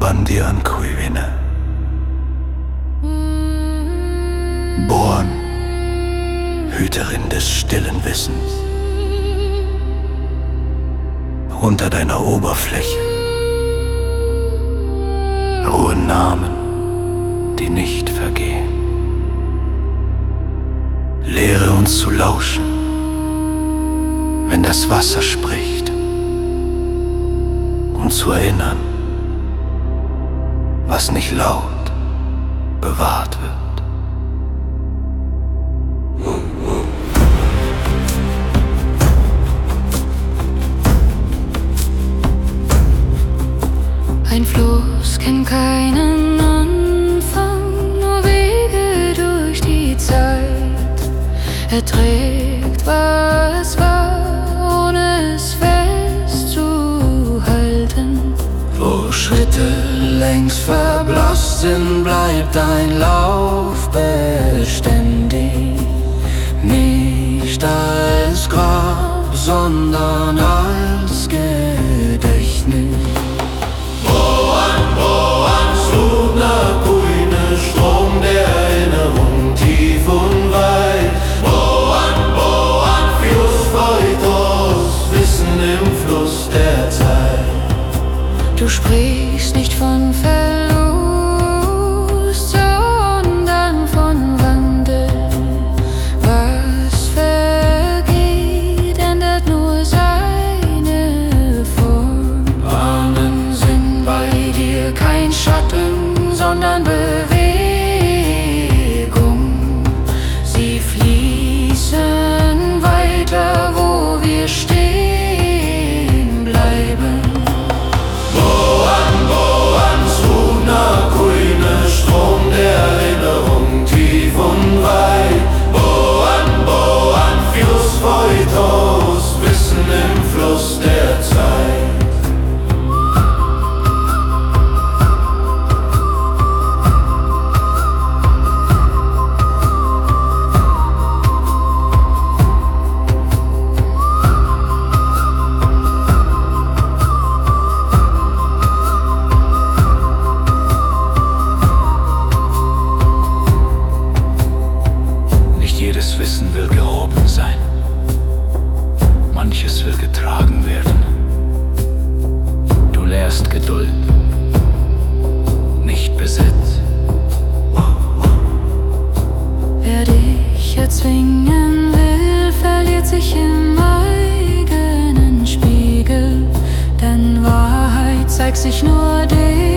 Bandian Kuivine. Born, Hüterin des stillen Wissens. Unter deiner Oberfläche ruhen Namen, die nicht vergehen. Lehre uns zu lauschen, wenn das Wasser spricht, und zu erinnern, was nicht laut bewahrt wird. Ein Fluss kennt keinen Anfang, nur Wege durch die Zeit. Er trägt, was war, ohne es festzuhalten. Wo Schritte längst verblasst sind, bleibt dein Lauf beständig. Nicht als Grab, sondern als Gedächtnis. Strom der Erinnerung, tief und weit. Boan, Fluss Feutos, Wissen im Fluss der Zeit. Du sprichst nicht von Verlust, sondern von Wandel. Was vergeht, ändert nur seine Form. Bahnen sind bei dir kein Schatten, sondern Bewegung. Sie fließen weiter, wo wir stehen bleiben. Boan, Sruna, Kuine, Strom der Erinnerung, tief und weit. Boan, Fluss Feutos, Wissen im Fluss der Zeit. Jedes Wissen will gehoben sein, manches will getragen werden. Du lehrst Geduld, nicht Besitz. Wer dich erzwingen will, verliert sich im eigenen Spiegel. Denn Wahrheit zeigt sich nur dir.